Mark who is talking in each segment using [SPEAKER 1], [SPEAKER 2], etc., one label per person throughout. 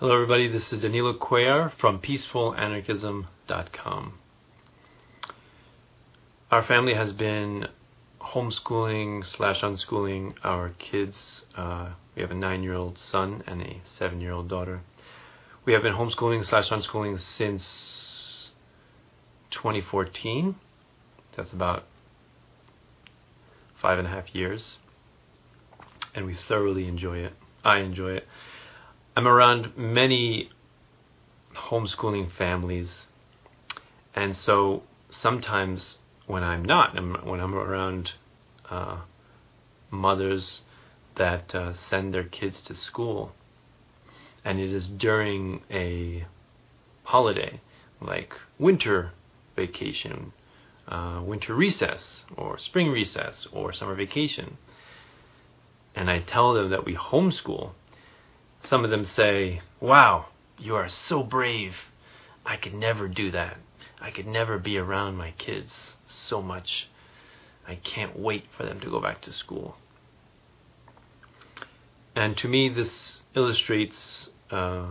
[SPEAKER 1] Hello everybody, this is Danilo Cuellar from peacefulanarchism.com. Our family has been homeschooling / unschooling our kids. We have a 9-year-old son and a 7-year-old daughter. We have been homeschooling / unschooling since 2014. That's about 5.5 years. And we thoroughly enjoy it. I enjoy it. I'm around many homeschooling families, and so sometimes when I'm not, when I'm around mothers that send their kids to school, and it is during a holiday like winter vacation, winter recess, or spring recess, or summer vacation, and I tell them that we homeschool, some of them say, "Wow, you are so brave. I could never do that. I could never be around my kids so much. I can't wait for them to go back to school." And to me, this illustrates a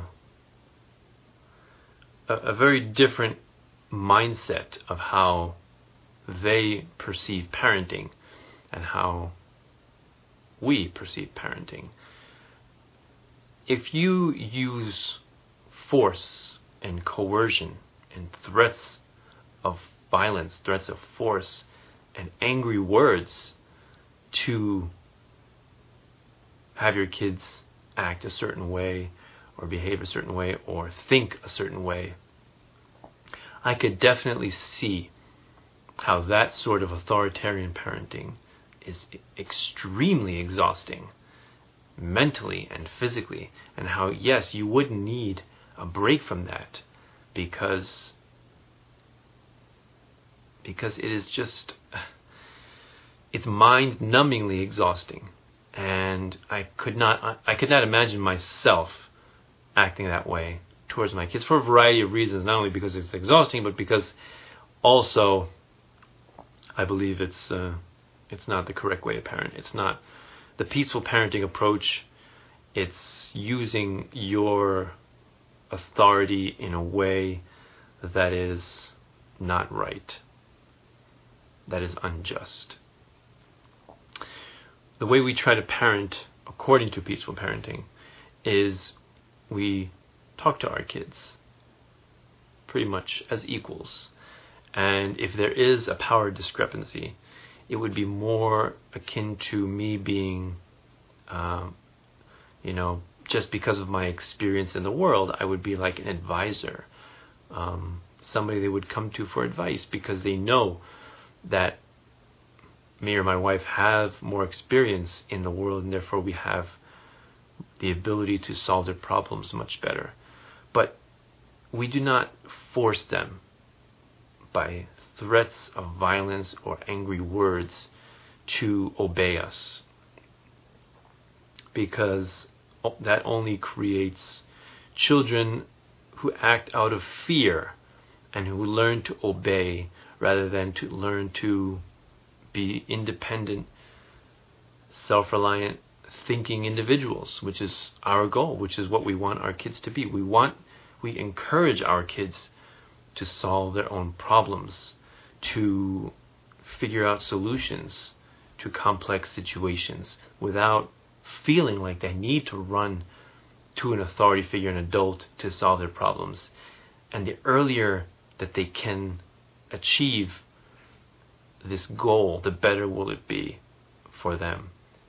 [SPEAKER 1] very different mindset of how they perceive parenting and how we perceive parenting. If you use force and coercion and threats of violence, threats of force, and angry words to have your kids act a certain way or behave a certain way or think a certain way, I could definitely see how that sort of authoritarian parenting is extremely exhausting, mentally and physically, and how, yes, you would need a break from that because it is just, it's mind-numbingly exhausting, and I could not imagine myself acting that way towards my kids for a variety of reasons, not only because it's exhausting, but because also I believe it's not the correct way to parent. It's not the peaceful parenting approach. It's using your authority in a way that is not right, that is unjust. The way we try to parent according to peaceful parenting is we talk to our kids pretty much as equals. And if there is a power discrepancy, it would be more akin to me being, just because of my experience in the world, I would be like an advisor, somebody they would come to for advice because they know that me or my wife have more experience in the world, and therefore we have the ability to solve their problems much better. But we do not force them by threats of violence or angry words to obey us, because that only creates children who act out of fear and who learn to obey rather than to learn to be independent, self-reliant, thinking individuals, which is our goal, which is what we want our kids to be. We encourage our kids to solve their own problems, to figure out solutions to complex situations without feeling like they need to run to an authority figure, an adult, to solve their problems. And the earlier that they can achieve this goal, the better will it be for them.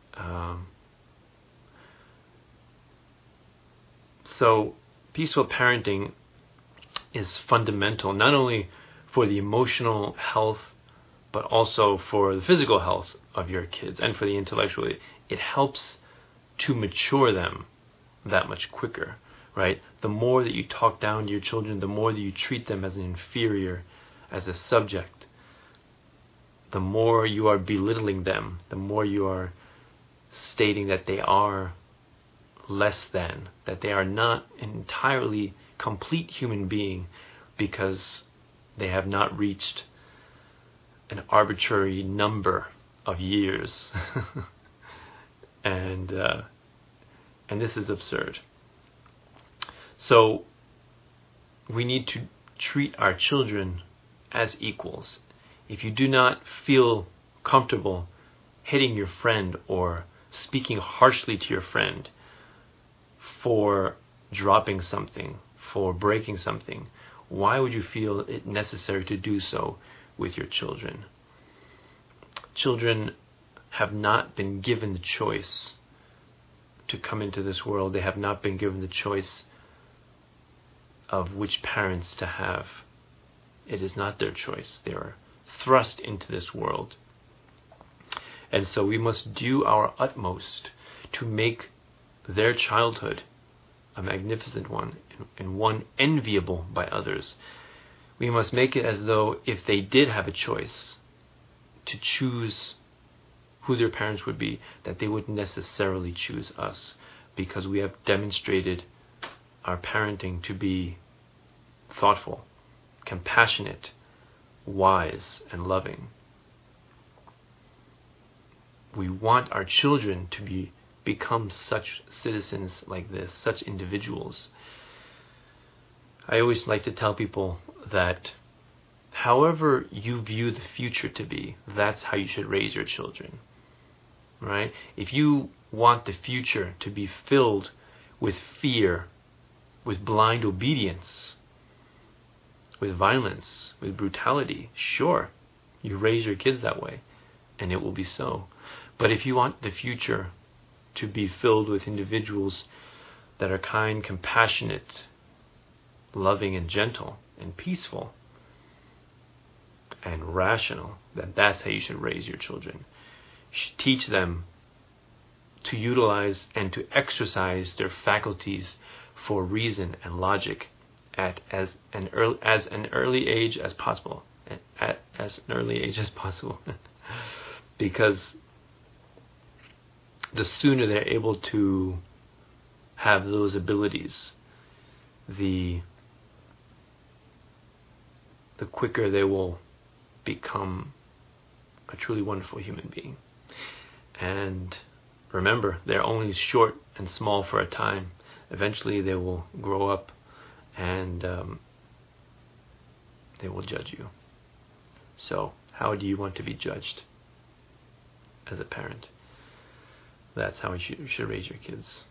[SPEAKER 1] So peaceful parenting is fundamental, not only for the emotional health, but also for the physical health of your kids and for the intellectual. It helps to mature them that much quicker, right? The more that you talk down to your children, the more that you treat them as an inferior, as a subject, the more you are belittling them, the more you are stating that they are less than, that they are not an entirely complete human being because they have not reached an arbitrary number of years. And this is absurd. So we need to treat our children as equals. If you do not feel comfortable hitting your friend or speaking harshly to your friend for dropping something, for breaking something, why would you feel it necessary to do so with your children? Children have not been given the choice to come into this world. They have not been given the choice of which parents to have. It is not their choice. They are thrust into this world. And so we must do our utmost to make their childhood a magnificent one and one enviable by others. We must make it as though if they did have a choice to choose who their parents would be, that they would necessarily choose us, because we have demonstrated our parenting to be thoughtful, compassionate, wise, and loving. We want our children to become such citizens like this, such individuals. I always like to tell people that however you view the future to be, that's how you should raise your children. Right? If you want the future to be filled with fear, with blind obedience, with violence, with brutality, sure, you raise your kids that way, and it will be so. But if you want the future to be filled with individuals that are kind, compassionate, loving, and gentle, and peaceful, and rational, then that's how you should raise your children. You should teach them to utilize and to exercise their faculties for reason and logic at as an early age as possible. Because the sooner they're able to have those abilities, the quicker they will become a truly wonderful human being. And remember, they're only short and small for a time. Eventually they will grow up and they will judge you. So how do you want to be judged as a parent? That's how you should raise your kids.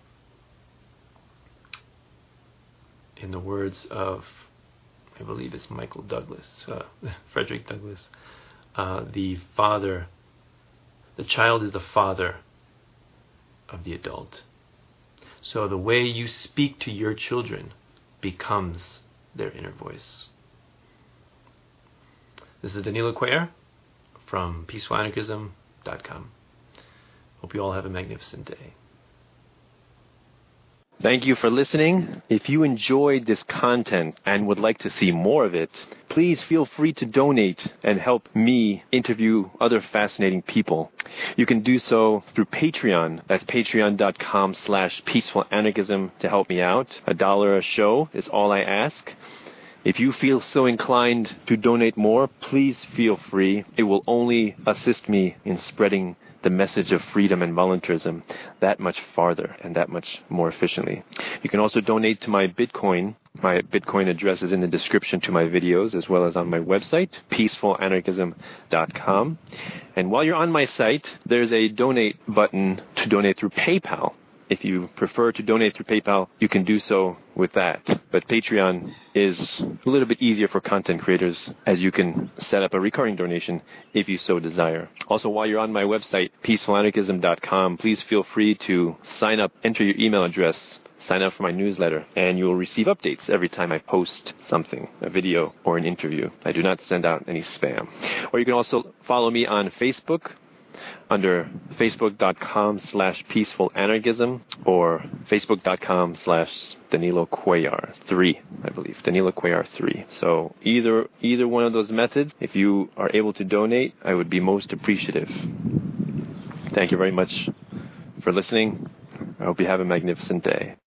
[SPEAKER 1] In the words of, I believe it's Michael Douglas, Frederick Douglass, the child is the father of the adult. So the way you speak to your children becomes their inner voice. This is Danilo Cuellar from PeacefulAnarchism.com. Hope you all have a magnificent day.
[SPEAKER 2] Thank you for listening. If you enjoyed this content and would like to see more of it, please feel free to donate and help me interview other fascinating people. You can do so through Patreon. That's patreon.com/peacefulanarchism to help me out. $1 a show is all I ask. If you feel so inclined to donate more, please feel free. It will only assist me in spreading the message of freedom and voluntarism that much farther and that much more efficiently. You can also donate to my Bitcoin. My Bitcoin address is in the description to my videos, as well as on my website, peacefulanarchism.com. And while you're on my site, there's a donate button to donate through PayPal. If you prefer to donate through PayPal, you can do so with that. But Patreon is a little bit easier for content creators, as you can set up a recurring donation if you so desire. Also, while you're on my website, peacefulanarchism.com, please feel free to sign up, enter your email address, sign up for my newsletter, and you will receive updates every time I post something, a video or an interview. I do not send out any spam. Or you can also follow me on Facebook under facebook.com/peacefulanarchism or facebook.com/Danilo Cuellar 3, I believe. Danilo Cuellar 3. So either one of those methods, if you are able to donate, I would be most appreciative. Thank you very much for listening. I hope you have a magnificent day.